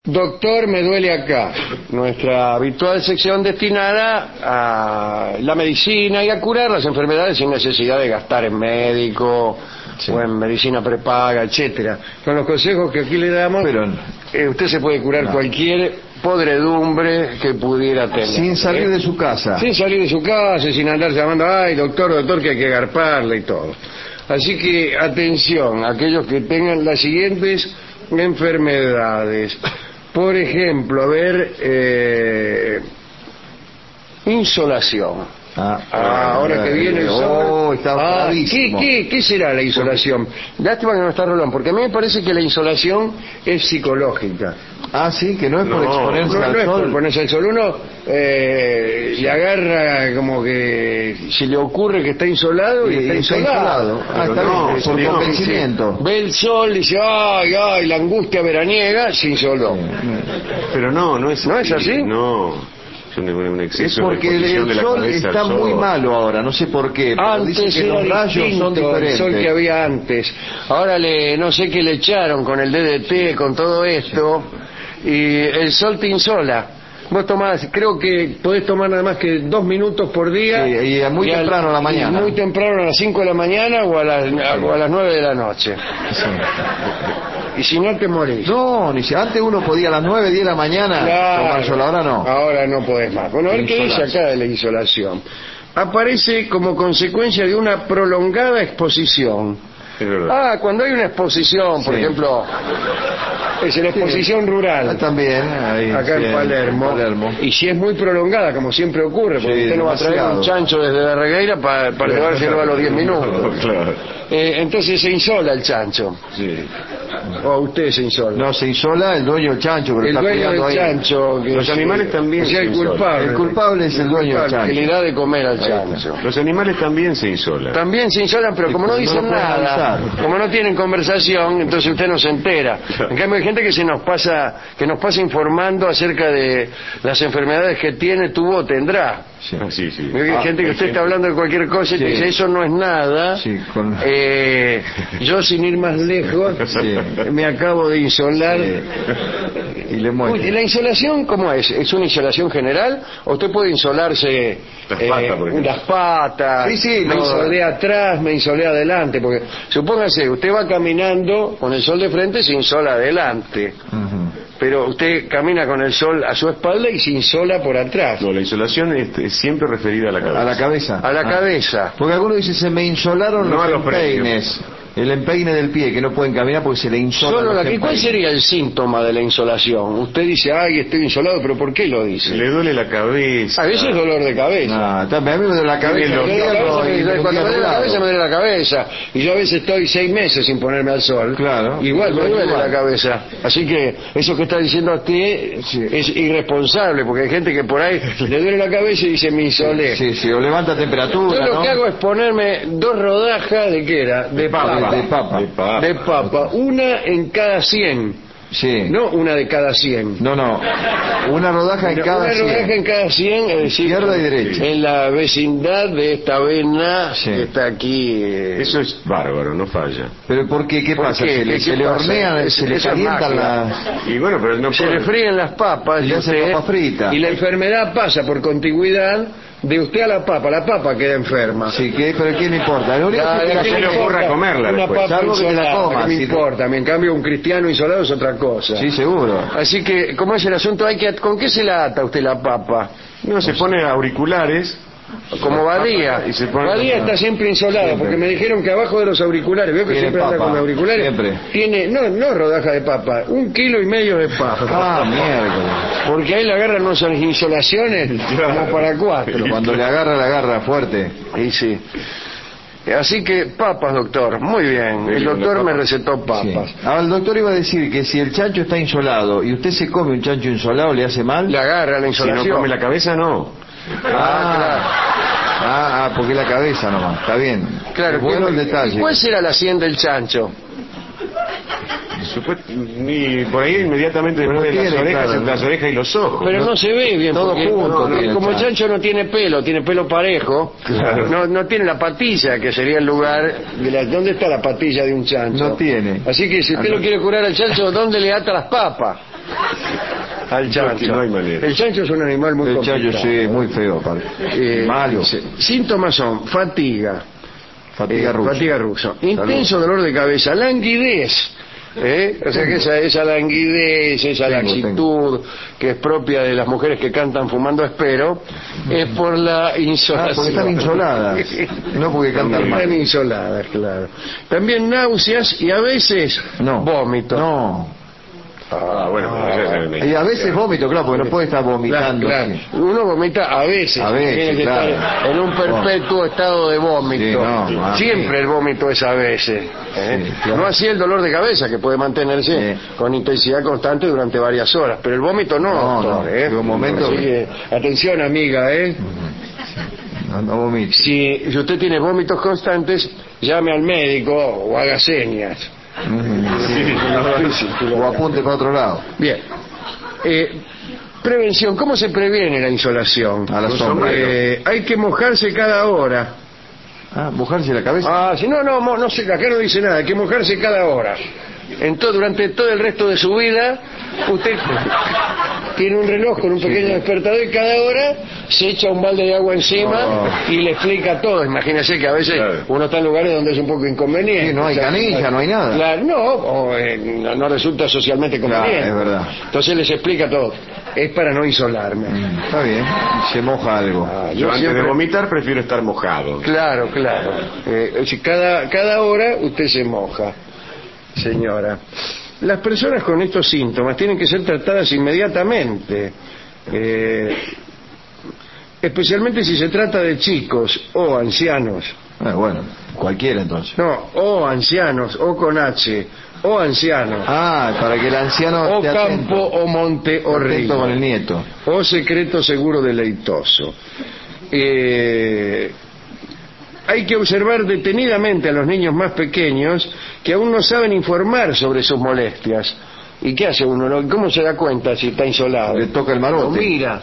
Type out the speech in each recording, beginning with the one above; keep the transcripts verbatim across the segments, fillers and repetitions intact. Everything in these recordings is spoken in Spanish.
Doctor, me duele acá. Nuestra habitual sección destinada a la medicina y a curar las enfermedades sin necesidad de gastar en médico, sí, o en medicina prepaga, etcétera. Con los consejos que aquí le damos, pero eh, usted se puede curar no. cualquier podredumbre que pudiera tener. Sin salir de su casa. Sin salir de su casa, sin andar llamando, ay, doctor, doctor, que hay que garparle y todo. Así que, atención, aquellos que tengan las siguientes enfermedades. Por ejemplo, a ver, eh, insolación. Ah, ah, ahora que viene el sol. Oh, está ah, ¿qué, qué, ¿Qué será la insolación? Lástima que no está Rolón, porque a mí me parece que la insolación es psicológica. Ah, sí, que no es no, por exponerse no, al no sol. No es por ponerse al sol. Uno eh, le agarra como que se le ocurre que está insolado y, y está, está insolado. insolado. Ah, está no, bien, por convencimiento. Ve el sol y dice, ay, ay, la angustia veraniega, se insoló. Sí. Pero no, no es ¿No es así? No. Es un, un exceso es porque de el de la sol está sol. muy malo ahora, no sé por qué. Pero antes dicen que era los rayos distinto, son diferentes. El sol que había antes. Ahora le, no sé qué le echaron con el D D T, con todo esto, y el sol te insola. Vos tomás, creo que podés tomar nada más que dos minutos por día. Sí, y muy y temprano a la mañana. Muy temprano a las cinco de la mañana o a las, sí. o a las nueve de la noche. Sí. Y si no te morís. No, ni si antes uno podía a las nueve, diez de la mañana claro, tomar sol, ahora no. Ahora no podés más. Bueno, a ver qué dice acá de la insolación. Aparece como consecuencia de una prolongada exposición. Ah, cuando hay una exposición, por sí. ejemplo, es la exposición sí. rural. Ah, también, ahí, acá sí, en, Palermo, en Palermo. Y si es muy prolongada, como siempre ocurre, porque sí, usted no va a traer un chancho desde la regueira para, para llevárselo a los diez minutos. Claro. Eh, entonces se insola el chancho. Sí. O usted se insola. No, se insola el dueño del chancho. Pero el está dueño del ahí. chancho. Que los sí, animales también o sea, se el insolan. culpable. El culpable es el, el dueño del chancho. Que le da de comer al chancho. Los animales también se insolan. También se insolan, pero como no dicen no nada, como no tienen conversación, entonces usted no se entera. En cambio hay gente que se nos pasa, que nos pasa informando acerca de las enfermedades que tiene, tuvo o tendrá. Sí, sí, sí. Hay ah, gente que usted está hablando de cualquier cosa y sí. te dice, eso no es nada. Sí, con... eh, yo sin ir más lejos, sí. me acabo de insolar. Sí. Y le muestro. ¿La insolación cómo es? ¿Es una insolación general? ¿O usted puede insolarse las patas, eh, por las patas? Sí, sí. Me no. insolé atrás, me insolé adelante. Porque supóngase, usted va caminando con el sol de frente, se insola adelante. Uh-huh. Pero usted camina con el sol a su espalda y se insola por atrás. No, la insolación es, es siempre referida a la cabeza. A la cabeza. A la ah. cabeza. Porque algunos dicen, se me insolaron no los, los empeines. El empeine del pie, que no pueden caminar porque se le insola. Solo la, ¿cuál sería el síntoma de la insolación? Usted dice, ay, estoy insolado, pero ¿por qué lo dice? Le duele la cabeza. A veces es dolor de cabeza. No, también a mí me duele la cabeza. Cuando me duele la cabeza, me duele la cabeza. Y yo a veces estoy seis meses sin ponerme al sol. Claro. Igual me duele la cabeza. Así que eso que está diciendo usted sí. es irresponsable, porque hay gente que por ahí le duele la cabeza y dice, me insolé. Sí, sí, o levanta temperatura. Yo lo ¿no? que hago es ponerme dos rodajas de qué era, de papa. De, de papa. De papa. De papa, una en cada cien. Sí. No una de cada cien. No, no. Una rodaja en no, cada una cien. Una rodaja en cada cien, es decir, izquierda y derecha. En la vecindad de esta vena sí. que está aquí. Eh... Eso es bárbaro, no falla. ¿Pero por qué? ¿Qué ¿Por pasa? Qué? Se, le, ¿Qué se le hornean, es, se le calientan las... Y bueno, pero no se le fríen las papas. Y le hacen papa frita. Y la enfermedad pasa por contigüidad de usted a la papa, la papa queda enferma. Sí, que, pero ¿qué le importa? Lo único que la, se le ocurra comerla una después. Papa Salvo que te la comas. No me si importa, no. En cambio un cristiano insolado es otra cosa. Sí, seguro. Así que, ¿cómo es el asunto? Hay que, ¿con qué se la ata usted la papa? No, se pone auriculares. Como Badía. Y se pone Badía está siempre insolado, siempre. Porque me dijeron que abajo de los auriculares, veo que siempre papa. anda con auriculares, siempre. tiene, no, no rodaja de papa, un kilo y medio de papa. Ah, mierda. Porque ahí le agarran unas insolaciones como para cuatro. Cuando le agarra, le agarra fuerte. Y sí. Así que papas, doctor. Muy bien. El doctor me recetó papas. Sí. Ahora el doctor iba a decir que si el chancho está insolado y usted se come un chancho insolado, ¿le hace mal? Le agarra la insolación. Si no come la cabeza, no. Ah, claro. Ah, ah, porque la cabeza nomás. Está bien. Claro. Es bueno el detalle. ¿Cuál será la sien del chancho? Y por ahí inmediatamente después de las orejas, claro, las orejas y los ojos. Pero no, no se ve bien. Todo junto. No, no, como el chancho no tiene pelo, tiene pelo parejo, claro. no, no tiene la patilla, que sería el lugar. De la, ¿dónde está la patilla de un chancho? No tiene. Así que si usted lo quiere curar al chancho, ¿dónde le ata las papas? al chancho. No hay manera. El chancho es un animal muy El complicado. chancho sí, muy feo, aparte. Eh, Malo. dice, síntomas son fatiga, Fatiga eh, rusa. fatiga rusa, intenso dolor de cabeza, languidez. ¿Eh? O sea que esa, esa languidez, esa Tengo, laxitud que es propia de las mujeres que cantan fumando espero, es por la insolación. Ah, porque están insoladas, no porque cantan mal. Están insoladas, claro. También náuseas y a veces No. vómito. No. Ah, bueno, ah, Y a veces vómito, claro, porque no puede estar vomitando. Claro, claro. Sí. Uno vomita a veces, A veces, tiene que claro. estar en un perpetuo estado de vómito. Sí, no, no, Siempre el vómito es a veces. ¿eh? Sí, claro. No así el dolor de cabeza, que puede mantenerse Sí. con intensidad constante durante varias horas, pero el vómito no, No, doctor. no, ¿eh? llega un momento Así que- que, atención, amiga, ¿eh? No, no vomite. Si, si usted tiene vómitos constantes, llame al médico o haga señas. Ujú. O apunte para otro lado. Bien. Eh, prevención. ¿Cómo se previene la insolación? A la sombra. Eh, hay que mojarse cada hora. Ah, mojarse la cabeza. Ah, si no, no, mo- no sé, acá no dice nada. Hay que mojarse cada hora. En todo, durante todo el resto de su vida, usted tiene un reloj con un pequeño despertador y cada hora se echa un balde de agua encima Oh. y le explica todo. Imagínese que a veces Claro. uno está en lugares donde es un poco inconveniente. Sí, no hay O sea, canilla, no hay nada. Claro, no, o, eh, no, no resulta socialmente conveniente. Claro, es verdad. Entonces les explica todo. Es para no isolarme. Mm, Está bien, se moja algo. Ah, Yo yo antes siempre- de vomitar prefiero estar mojado. Claro, claro. Eh, si cada, cada hora usted se moja, señora. Las personas con estos síntomas tienen que ser tratadas inmediatamente, eh, especialmente si se trata de chicos o ancianos. Ah, bueno, cualquiera entonces. No, o ancianos, o con H, o ancianos, Ah, para que el anciano o esté atento, campo o monte o atento con el río, nieto. o secreto seguro deleitoso. Eh, hay que observar detenidamente a los niños más pequeños que aún no saben informar sobre sus molestias. ¿Y qué hace uno? ¿No? ¿Cómo se da cuenta si está insolado? Le toca el Lo marote. mira.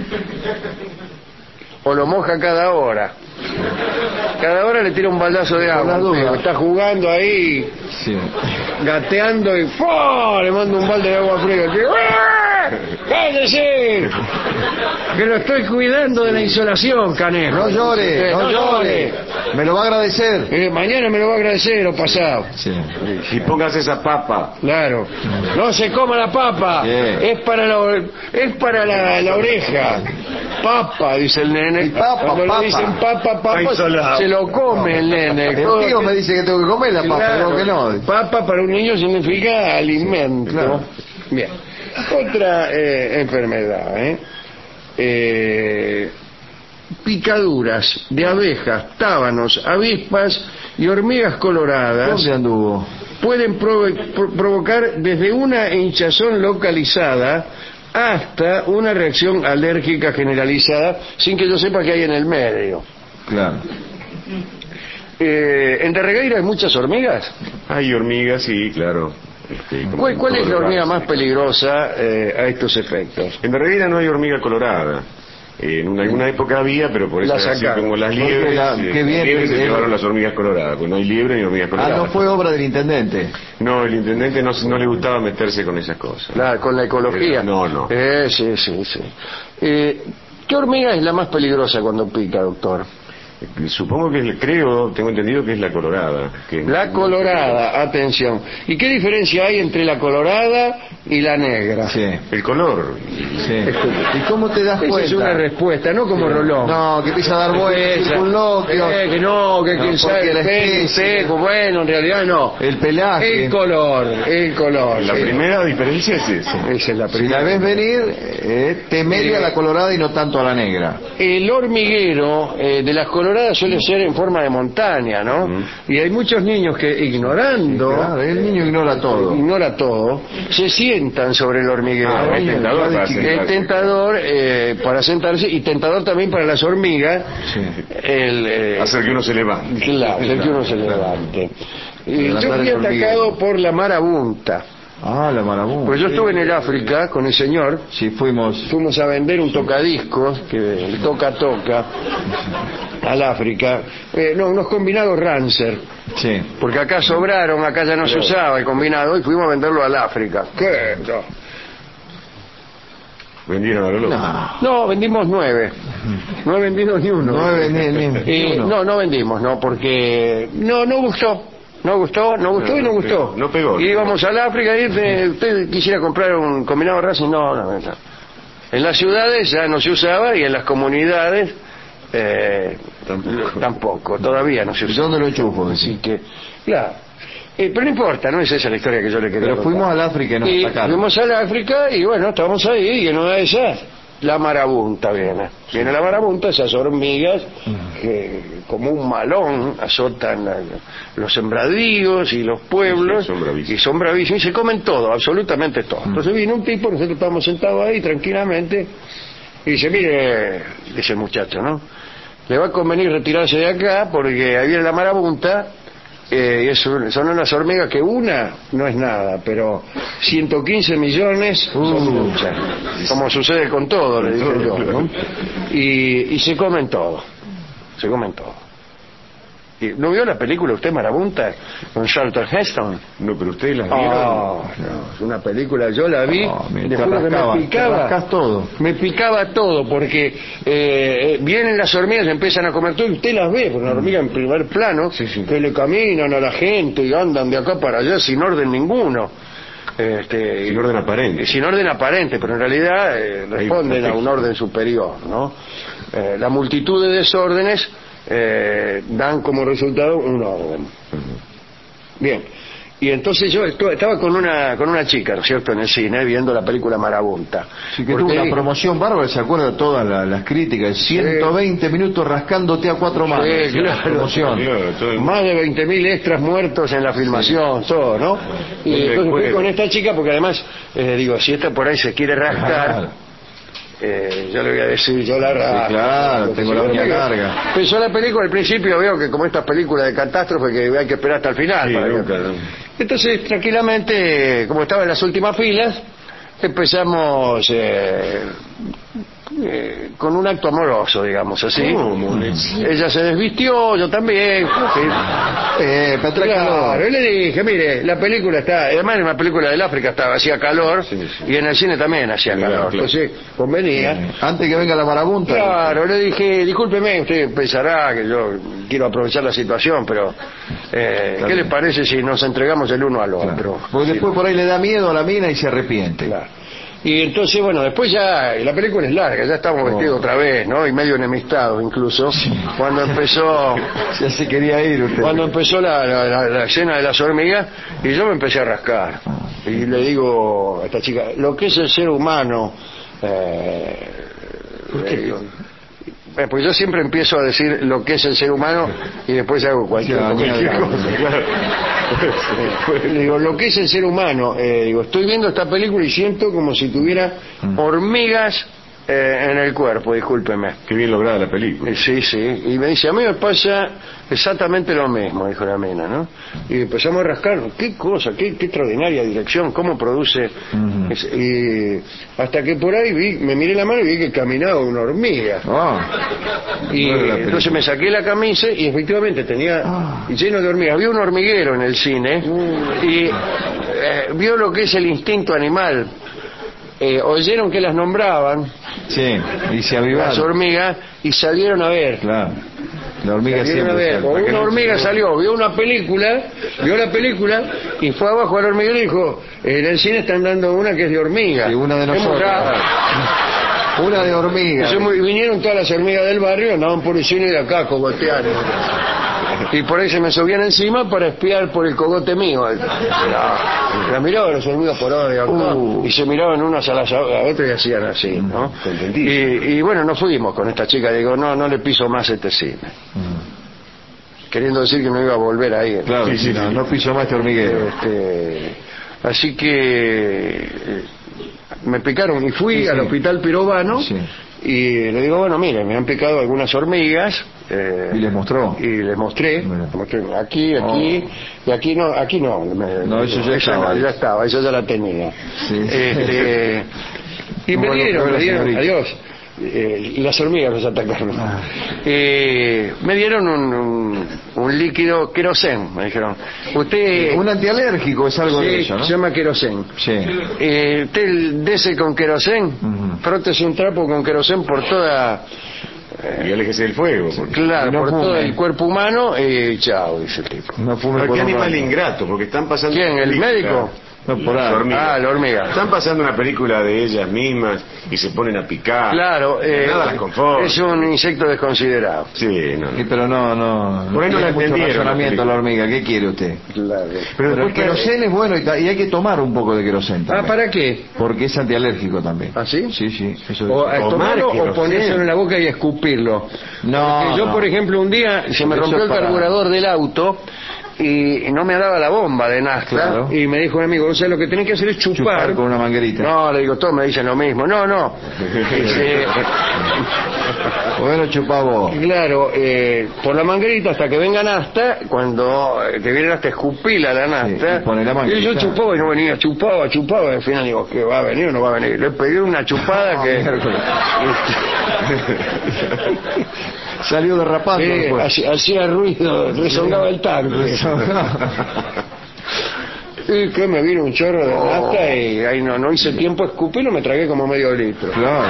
O lo moja cada hora. Cada hora le tira un baldazo de Por la agua. duda. Está jugando ahí, Sí. gateando y ¡fua! Le manda un balde de agua fría. Y, ¡ah! ¡Cállese! Que lo estoy cuidando de la insolación, canejo. No llore, Eh, no llore. Me lo va a agradecer. Eh, mañana me lo va a agradecer o pasado. Sí. Y póngase esa papa. Claro. No se coma la papa. Bien. Es para la, es para la, la oreja. Papa, dice el nene. Y papa, Cuando papa. le dicen papa, papa, Está insolado. se lo come el nene. El Todo tío que- me dice que tengo que comer la papa, Claro. digo que no. Papa para un niño significa alimento. claro. Bien. Otra eh, enfermedad, ¿eh? Eh, picaduras de abejas, tábanos, avispas y hormigas coloradas ¿Dónde anduvo? pueden provo- pro- provocar desde una hinchazón localizada hasta una reacción alérgica generalizada sin que yo sepa qué hay en el medio. Claro. Eh, ¿En Darregueira hay muchas hormigas? Hay hormigas, sí, claro. Este, como ¿Cuál, en cuál todos es la los hormiga barrios. más peligrosa eh, a estos efectos? En Darregueira no hay hormiga colorada. Eh, en una, alguna época había, pero por eso La así sacaron. como las Porque liebres, la- eh, qué bien, las liebres se bien. llevaron las hormigas coloradas, pues no hay liebre ni hormigas Ah, coloradas. no fue obra del intendente. No, el intendente no, no le gustaba meterse con esas cosas. La- con la ecología. Eh, no, no. Eh, sí, sí, sí. Eh, ¿Qué hormiga es la más peligrosa cuando pica, doctor? Supongo que es- creo, tengo entendido que es la colorada. Que La colorada, atención. ¿Y qué diferencia hay entre la colorada y la negra? Sí. El color. Sí. ¿Y cómo te das Esa cuenta? es una respuesta, no como Sí. Rolón. No, que empieza a dar vueltas, Esa. circunloquios. Eh, que no, que No, quién sabe, porque la el pelo, especie- seco, bueno, en realidad no. El pelaje. El color, el color. La sí. primera diferencia es esa. Esa es la Si primera. la ves venir, eh, temele a la colorada y no tanto a la negra. El hormiguero eh, de las coloradas suele ser en forma de montaña, ¿no? Mm. Y hay muchos niños que ignorando, Claro, el niño ignora todo. ignora todo, se sientan sobre el hormiguero. Ah, es tentador para Es sentarse. tentador eh, para sentarse y tentador también para las hormigas. Sí. El, eh, Hacer que uno se levante. claro, hacer que uno se levante. Y yo Levantar fui el hormiguero. atacado por la marabunta. Ah, la marabunta. Pues yo estuve en el África con el señor. Sí, fuimos. Fuimos a vender un tocadiscos, que el toca-toca, al África. Eh, no, unos combinados Rancer. Sí. Porque acá sobraron, acá ya no se usaba el combinado, y fuimos a venderlo al África. ¿Qué? No. Vendieron a lo loco. No. No, vendimos nueve. No he vendido ni uno. Nueve, ni, ni, ni Eh, uno. no, no vendimos, no, porque no, no gustó. No gustó, no gustó y no gustó. No pegó. Y íbamos al África y eh, usted quisiera comprar un combinado Racing, no, no, no. En las ciudades ya no se usaba y en las comunidades eh, Tampoco. tampoco, todavía no se usa. ¿Dónde lo enchufo? Así que, claro. Eh, pero no importa, no es esa la historia que yo le quería Pero contar. fuimos al África y nos Y atacaron. fuimos al África y bueno, estábamos ahí y en una de esas la marabunta viene. Viene la marabunta, esas hormigas que como un malón azotan la- los sembradíos y los pueblos Sí, son bravísimos. y son bravísimos y se comen todo, absolutamente todo. Entonces vino un tipo, nosotros estábamos sentados ahí tranquilamente y dice, mire, dice el muchacho, ¿no? Le va a convenir retirarse de acá porque ahí viene la marabunta. Eh, y es un- son unas hormigas que una no es nada, pero ciento quince millones son muchas, como sucede con todo, le dije yo, ¿no? Y, y se comen todo, se comen todo. Y, ¿no vio la película usted, Marabunta, con Charlton Heston? No, pero ustedes las vieron. Oh, no, es una película, yo la vi, Oh, me- le te juro que rascaba, me te picaba, rascas todo. me picaba todo, porque eh, vienen las hormigas, empiezan a comer todo y usted las ve, porque una hormiga en primer plano, que le caminan a la gente y andan de acá para allá sin orden ninguno. Este, Sin orden aparente. y sin orden aparente, pero en realidad eh, responden a un perfecto. orden superior, ¿no? Eh, la multitud de desórdenes eh, dan como resultado un orden. Bien, y entonces yo estu- estaba con una con una chica, ¿no es cierto?, en el cine, viendo la película Marabunta. Sí, que Porque tuvo una dije- promoción bárbara, se acuerda de todas la- las críticas, ciento veinte minutos rascándote a cuatro manos. Sí, claro. Promoción. Claro, todo el- Más de veinte mil extras muertos en la filmación, todo, ¿no? Y Muy entonces fui bien. con esta chica porque además, eh, digo, si esta por ahí se quiere rascar, Claro. eh, yo le voy a decir, yo la rasco. claro, tengo la uña larga. Empezó la película, al principio veo que como estas películas de catástrofe que hay que esperar hasta el final. Sí, para que- nunca, no. Entonces, tranquilamente, como estaba en las últimas filas, empezamos eh, eh, con un acto amoroso, digamos así. ¿Cómo? Ella se desvistió, yo también. Eh, para traer Claro, calor. y le dije, mire, la película está, además en una película del África estaba, hacía calor, Sí, sí. y en el cine también hacía Claro, calor, claro. entonces convenía. Antes que venga la marabunta. Claro, le dije, discúlpeme, usted pensará que yo quiero aprovechar la situación, pero eh, ¿qué le parece si nos entregamos el uno al Claro. otro? Porque después por ahí le da miedo a la mina y se arrepiente. Claro. Y entonces, bueno, después ya, la película es larga, ya estamos vestidos otra vez, ¿no? Y medio enemistados incluso, cuando empezó... Ya se quería ir usted. Cuando empezó la, la, la- la escena de las hormigas, y yo me empecé a rascar. Y le digo a esta chica, lo que es el ser humano... Eh, le digo, eh, pues yo siempre empiezo a decir lo que es el ser humano y después hago cualquier, Sí, cualquier claro. cosa. Eh, le digo, lo que es el ser humano, eh, digo, estoy viendo esta película y siento como si tuviera hormigas eh, en el cuerpo, discúlpeme. Qué bien lograda la película. Eh, Sí, sí, y me dice, a mí me pasa exactamente lo mismo, dijo la mina, ¿no? Y empezamos a rascarnos, qué cosa, qué, qué extraordinaria dirección, cómo produce... Ujú. es- y hasta que por ahí vi, me miré la mano y vi que caminaba una hormiga. Ah, Y no era la película. entonces me saqué la camisa y efectivamente tenía Ah. lleno de hormigas. Había un hormiguero en el cine y eh, vio lo que es el instinto animal. Eh, oyeron que las nombraban, sí, y se las avivaron. hormigas, y salieron a ver. Claro. La hormiga Salieron a siempre ver. sale. O una hormiga salió, vio una película, vio la película y fue abajo al hormiguero y dijo, en el cine están dando una que es de hormiga. Sí, una de Hemos nosotros. dado. Una de hormiga. Entonces, muy- vinieron todas las hormigas del barrio, andaban por el cine de acá, cogoteando. Y por ahí se me subían encima para espiar por el cogote mío. La, la miraban los hormigas por ahí acá, Uh. y se miraban unas a las a otras y hacían así, ¿no? Y, y bueno, nos fuimos con esta chica, digo, no, no le piso más este cine. Queriendo decir que no iba a volver ahí. Claro, Sí, sí, no, sí. no piso más este hormiguero. Este, así que eh, me picaron y fui Sí, sí. al hospital pirobano Sí. y le digo, bueno, mire, me han picado algunas hormigas. eh, Y les mostró. y les mostré, Mira. les mostré aquí, aquí, y aquí no, aquí no. me- No, eso ya esa estaba. no, ya estaba, eso ya la tenía. Sí. Este, y me Bueno, dieron, pero me la dieron, señorita. adiós. Eh, las hormigas los atacaron. Ah. Eh, me dieron un, un, un líquido querosén, me dijeron. Usted... Un antialérgico es algo Sí, de eso, ¿no? se llama querosén. Sí. Eh, usted dese con querosén Ujú. frótese un trapo con querosén por toda... Eh, y aléjese del fuego. Porque... Claro, no por fume. Todo el cuerpo humano y chao, dice el tipo. No fume. Qué animal ingrato, porque están pasando... ¿Quién, el médico? No, por ahí. Ah, la hormiga. Están pasando una película de ellas mismas y se ponen a picar. Claro, eh, nada las conforta. Es un insecto desconsiderado. Sí, no. Sí, pero no, no. Por ahí no la mucho entendieron. razonamiento la hormiga. ¿Qué quiere usted? Claro. Pero, pero el querosén es bueno y, y hay que tomar un poco de querosén también. Ah, ¿para qué? Porque es antialérgico también. ¿Ah, sí? Sí, sí. Eso o es. tomarlo o ponérselo en la boca y escupirlo. No. Porque yo, no. por ejemplo, un día se me rompió el para... carburador del auto y no me daba la bomba de nafta, claro. Y me dijo un amigo, o sea, lo que tenés que hacer es chupar, chupar con una manguerita. No, le digo, todos me dicen lo mismo. No, no. Dice, bueno, chupá vos. Claro, eh, por la manguerita hasta que venga nafta, cuando te viene hasta escupila la nafta, sí, y, la y yo chupaba y no venía, chupaba, chupaba, y al final digo, ¿qué va a venir o no va a venir? Le pegué una chupada no, que... Salió derrapando. Sí, hacía ruido, resonaba el tanque. Y que me vino un chorro de nafta oh. Y ahí no, no hice tiempo, escupí, lo me tragué como medio litro. Claro.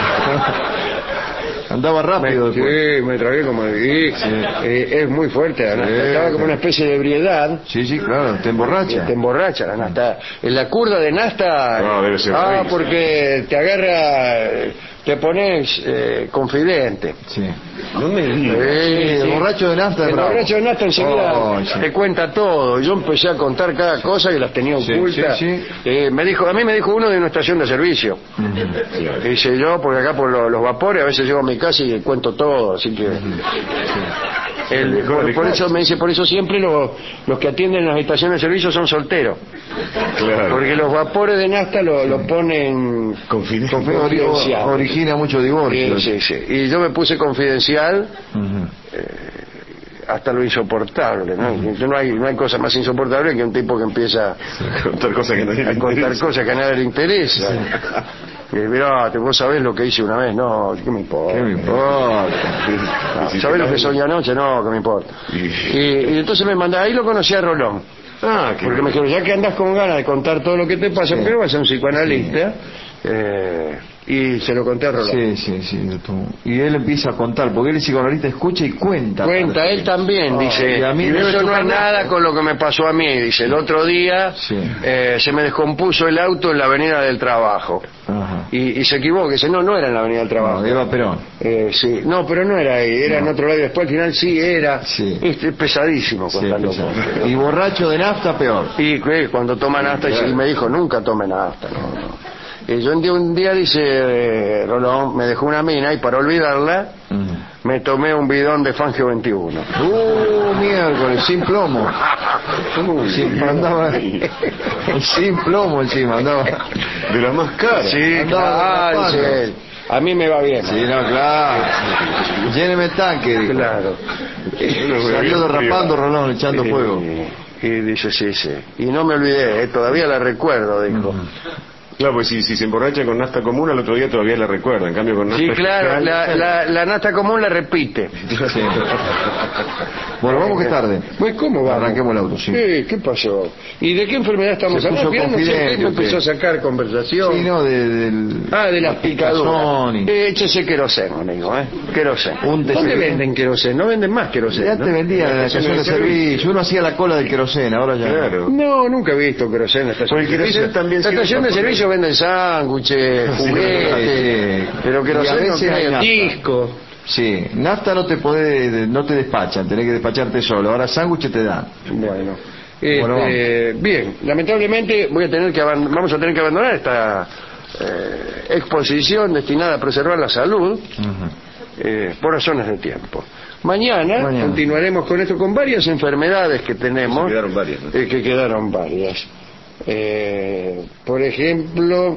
Andaba rápido. Me, sí, me tragué como... Y, sí. eh, es muy fuerte la nafta. Sí, estaba como una especie de ebriedad. Sí, sí, claro, te emborracha. Te emborracha la nafta. En la curda de nafta... No, debe ser ah, rey, porque te agarra... Te pones eh, confidente. Sí. No me digas. Sí, sí, el borracho de nafta. El borracho de nafta enseguida oh, sí. Te cuenta todo. Yo empecé a contar cada cosa y las tenía ocultas. Sí, sí, sí. Eh, me dijo, a mí me dijo uno de una estación de servicio. Uh-huh. Dice yo, porque acá por los, los vapores a veces llego a mi casa y cuento todo, así que. Uh-huh. Sí. El, por, por eso me dice, por eso siempre los, los que atienden las estaciones de servicio son solteros. Claro. Porque los vapores de nafta lo, lo ponen confidencial. confidencial. Origina mucho divorcio. Sí, sí, sí. Y yo me puse confidencial. Uh-huh. eh, hasta lo insoportable, ¿no? Uh-huh. No hay, no hay cosa más insoportable que un tipo que empieza a contar cosas que a nadie le interesa. Contar cosas que a nadie le interesa. Sí. Y mirá, vos sabés lo que hice una vez, no, ¿qué me importa? ¿Qué me importa? No, ¿sabés lo que soñé anoche? No, ¿qué me importa? Y, y entonces me mandaba, ahí lo conocí a Rolón. Ah, porque bien. Me dijeron, ya que andás con ganas de contar todo lo que te pasa, sí. Pero vas a un psicoanalista. Sí. Eh, y se lo conté a Rolón. Sí, sí, sí. Y él empieza a contar, porque él es psicoanalista, escucha y cuenta. Cuenta, él también, oh, dice. Y a mí y eso no es nada con lo que me pasó a mí. Dice, el otro día sí. eh, se me descompuso el auto en la avenida del Trabajo. Ajá. Y, y se equivoca, dice, no, no era en la avenida del Trabajo. No, Eva Perón. Eh, sí, no, pero no era ahí, era no. En otro lado. Después al final sí era. Sí. Es, es pesadísimo contando. Sí, pesado. Y borracho de nafta, peor. Y eh, cuando toma nafta, sí, y me dijo, nunca tome nafta, no, no. Y yo un día, un día dice, eh, Rolón, me dejó una mina y para olvidarla, uh-huh. Me tomé un bidón de Fangio veintiuno. ¡Uh, miércoles! Sin plomo. Uh, sin, andaba, sin plomo encima, andaba. De la más cara. Sí, claro, sí. A mí me va bien. Sí, no, claro. Lléneme el tanque. Dijo. Claro. Salió derrapando, Rolón, echando y, fuego. Y dice, sí, sí. Y no me olvidé, eh, todavía la recuerdo, dijo. Uh-huh. Claro, pues si, si se emborracha con nafta común, al otro día todavía la recuerda. En cambio, con nafta... Sí, claro, fiscal, la, la, la nafta común la repite. Sí. Bueno, vamos que es tarde. Pues, ¿cómo va? Arranquemos el auto, sí. ¿Qué, ¿Qué pasó? ¿Y de qué enfermedad estamos hablando? No sé, me empezó a sacar conversación. Sí, no, de, del... Ah, de las picaduras. Y... Eh, échese queroseno, amigo, ¿eh? Queroseno. ¿Dónde queroseno. venden queroseno? No venden más queroseno. Ya te ¿no? vendían en la estación de servicio. Uno hacía la cola del queroseno, ahora ya... Claro. No, nunca he visto queroseno en la estación de servicio. También la estación de servicio venden sangre, juguete, sí, pero que no sé, disco. Sí, nafta no te podés, no te despachan, tenés que despacharte solo. Ahora sándwiches te dan. Bueno, este, bueno bien, lamentablemente voy a tener que vamos a tener que abandonar esta eh, exposición destinada a preservar la salud uh-huh. eh, por razones de tiempo. Mañana, Mañana continuaremos con esto, con varias enfermedades que tenemos. Que quedaron varias, ¿no? eh, que quedaron varias. Eh, por ejemplo,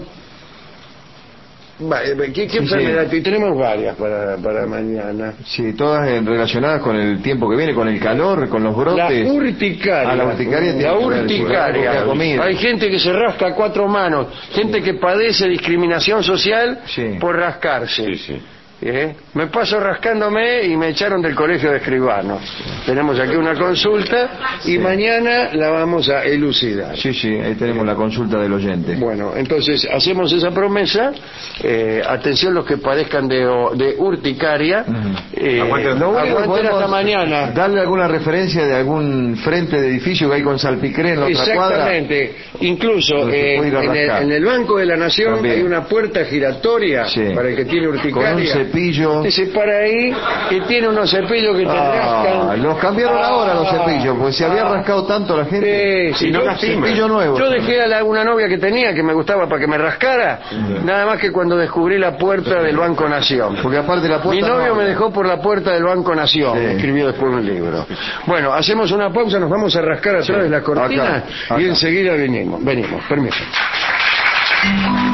¿qué, qué sí, enfermedad? Sí. Tenemos varias para, para mañana. Sí, todas relacionadas con el tiempo que viene, con el calor, con los brotes. La urticaria. Ah, la urticaria. La urticaria. Hay gente que se rasca a cuatro manos, gente que padece discriminación social sí. por rascarse. Sí, sí. ¿Eh? Me paso rascándome y me echaron del colegio de escribanos. Tenemos aquí una consulta y sí. mañana la vamos a elucidar. Sí, sí, ahí tenemos la consulta del oyente. Bueno, entonces hacemos esa promesa. Eh, atención los que padezcan de, de urticaria. Uh-huh. eh, aguanten no, aguanten hasta mañana. Darle alguna referencia de algún frente de edificio que hay con salpicré en la otra cuadra. Exactamente. Incluso eh, en, el, en el Banco de la Nación también hay una puerta giratoria sí. para el que tiene urticaria. Con un cepillo. Te se para ahí, que tiene unos cepillos que te ah, rascan. Los cambiaron ah, ahora los cepillos, porque se había rascado tanto la gente. Eh, si no cepillo nuevo. Yo dejé a la, una novia que tenía que me gustaba para que me rascara, uh-huh. nada más que cuando descubrí la puerta del Banco Nación. Porque aparte la puerta. Mi novio no, me dejó por la puerta del Banco Nación, sí. escribió después un libro. Bueno, hacemos una pausa, nos vamos a rascar atrás sí. de la cortina acá, acá. y enseguida venimos. Venimos, permiso.